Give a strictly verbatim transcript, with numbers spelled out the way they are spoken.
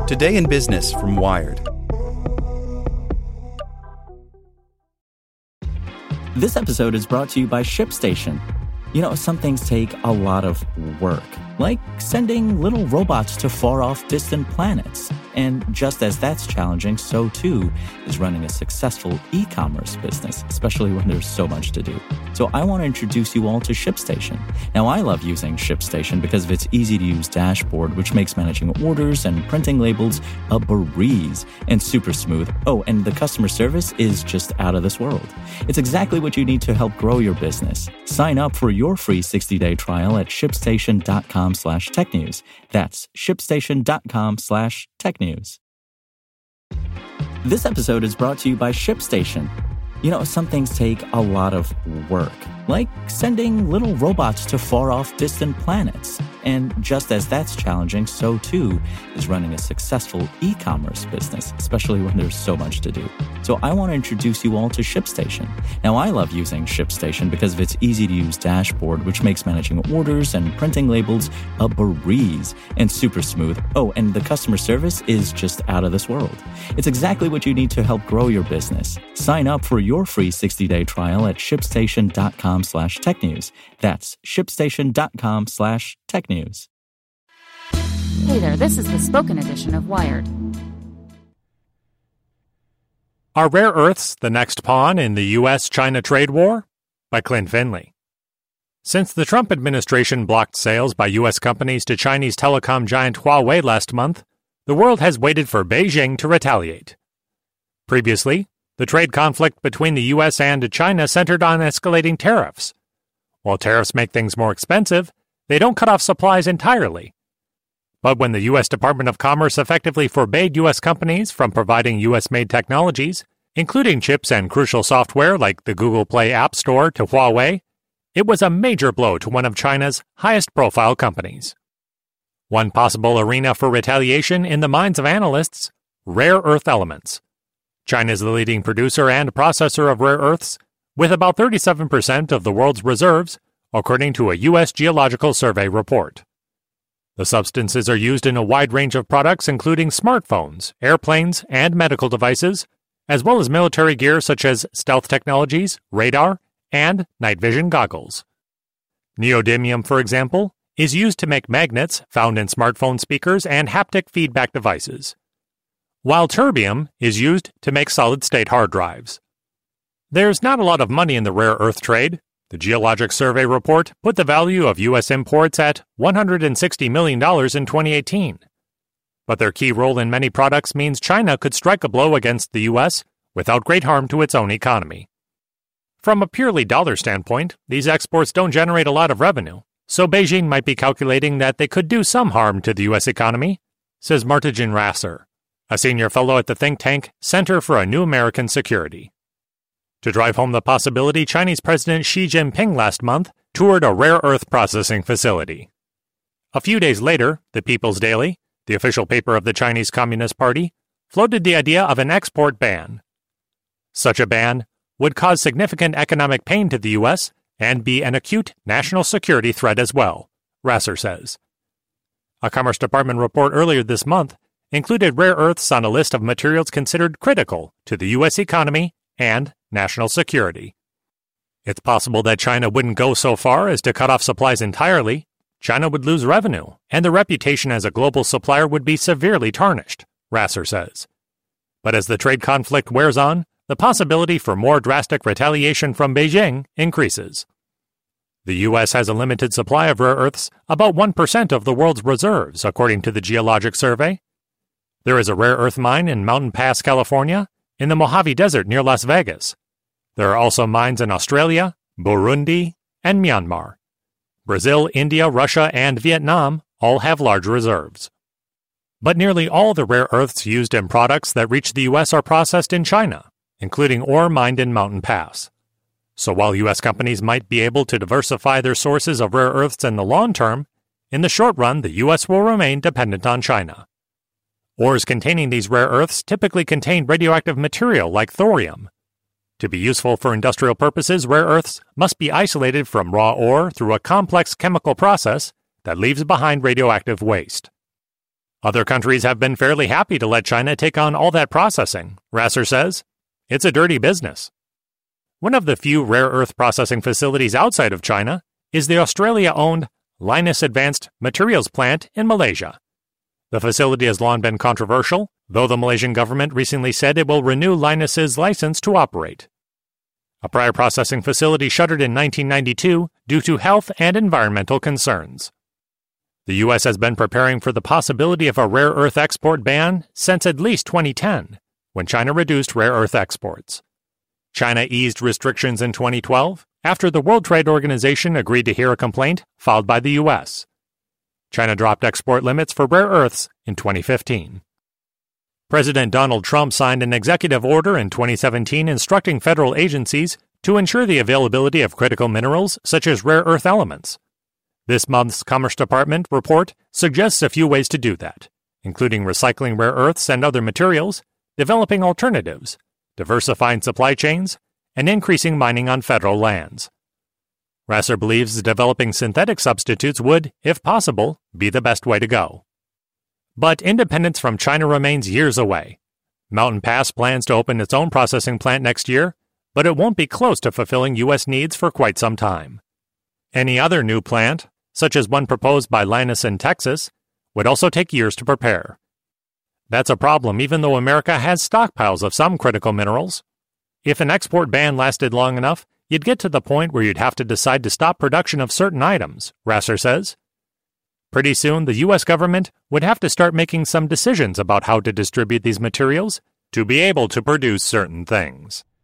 Today in Business from Wired. This episode is brought to you by ShipStation. You know, some things take a lot of work, like sending little robots to far-off distant planets. And just as that's challenging, so too is running a successful e-commerce business, especially when there's so much to do. So I want to introduce you all to ShipStation. Now, I love using ShipStation because of its easy-to-use dashboard, which makes managing orders and printing labels a breeze and super smooth. Oh, and the customer service is just out of this world. It's exactly what you need to help grow your business. Sign up for your free sixty-day trial at shipstation.com slash tech news. That's shipstation.com slash tech news. This episode is brought to you by ShipStation. You know, some things take a lot of work, like sending little robots to far-off distant planets. And just as that's challenging, so too is running a successful e-commerce business, especially when there's so much to do. So I want to introduce you all to ShipStation. Now, I love using ShipStation because of its easy-to-use dashboard, which makes managing orders and printing labels a breeze and super smooth. Oh, and the customer service is just out of this world. It's exactly what you need to help grow your business. Sign up for your free sixty-day trial at shipstation.com slash tech news. That's shipstation.com slash tech news. Hey there, this is the spoken edition of Wired. Are rare earths the next pawn in the U S China trade war? By Clint Finley. Since the Trump administration blocked sales by U S companies to Chinese telecom giant Huawei last month, the world has waited for Beijing to retaliate. Previously, the trade conflict between the U S and China centered on escalating tariffs. While tariffs make things more expensive, they don't cut off supplies entirely. But when the U S Department of Commerce effectively forbade U S companies from providing U S-made technologies, including chips and crucial software like the Google Play App Store to Huawei, it was a major blow to one of China's highest-profile companies. One possible arena for retaliation in the minds of analysts: rare earth elements. China is the leading producer and processor of rare earths, with about thirty-seven percent of the world's reserves, according to a U S Geological Survey report. The substances are used in a wide range of products including smartphones, airplanes, and medical devices, as well as military gear such as stealth technologies, radar, and night vision goggles. Neodymium, for example, is used to make magnets found in smartphone speakers and haptic feedback devices, while terbium is used to make solid-state hard drives. There's not a lot of money in the rare earth trade. The Geologic Survey report put the value of U S imports at one hundred sixty million dollars in twenty eighteen. But their key role in many products means China could strike a blow against the U S without great harm to its own economy. From a purely dollar standpoint, these exports don't generate a lot of revenue, so Beijing might be calculating that they could do some harm to the U S economy, says Martijan Rasser, a senior fellow at the think tank Center for a New American Security. To drive home the possibility, Chinese President Xi Jinping last month toured a rare earth processing facility. A few days later, the People's Daily, the official paper of the Chinese Communist Party, floated the idea of an export ban. Such a ban would cause significant economic pain to the U S and be an acute national security threat as well, Rasser says. A Commerce Department report earlier this month included rare earths on a list of materials considered critical to the U S economy and national security. It's possible that China wouldn't go so far as to cut off supplies entirely. China would lose revenue, and the reputation as a global supplier would be severely tarnished, Rasser says. But as the trade conflict wears on, the possibility for more drastic retaliation from Beijing increases. The U S has a limited supply of rare earths, about one percent of the world's reserves, according to the Geologic Survey. There is a rare earth mine in Mountain Pass, California, in the Mojave Desert near Las Vegas. There are also mines in Australia, Burundi, and Myanmar. Brazil, India, Russia, and Vietnam all have large reserves. But nearly all the rare earths used in products that reach the U S are processed in China, including ore mined in Mountain Pass. So while U S companies might be able to diversify their sources of rare earths in the long term, in the short run the U S will remain dependent on China. Ores containing these rare earths typically contain radioactive material like thorium. To be useful for industrial purposes, rare earths must be isolated from raw ore through a complex chemical process that leaves behind radioactive waste. Other countries have been fairly happy to let China take on all that processing, Rasser says. It's a dirty business. One of the few rare earth processing facilities outside of China is the Australia-owned Lynas Advanced Materials Plant in Malaysia. The facility has long been controversial, though the Malaysian government recently said it will renew Lynas's license to operate. A prior processing facility shuttered in nineteen ninety-two due to health and environmental concerns. The U S has been preparing for the possibility of a rare earth export ban since at least twenty ten, when China reduced rare earth exports. China eased restrictions in twenty twelve after the World Trade Organization agreed to hear a complaint filed by the U S. China dropped export limits for rare earths in twenty fifteen. President Donald Trump signed an executive order in twenty seventeen instructing federal agencies to ensure the availability of critical minerals such as rare earth elements. This month's Commerce Department report suggests a few ways to do that, including recycling rare earths and other materials, developing alternatives, diversifying supply chains, and increasing mining on federal lands. Rasser believes developing synthetic substitutes would, if possible, be the best way to go. But independence from China remains years away. Mountain Pass plans to open its own processing plant next year, but it won't be close to fulfilling U S needs for quite some time. Any other new plant, such as one proposed by Lynas in Texas, would also take years to prepare. That's a problem even though America has stockpiles of some critical minerals. If an export ban lasted long enough, you'd get to the point where you'd have to decide to stop production of certain items, Rasser says. Pretty soon, the U S government would have to start making some decisions about how to distribute these materials to be able to produce certain things.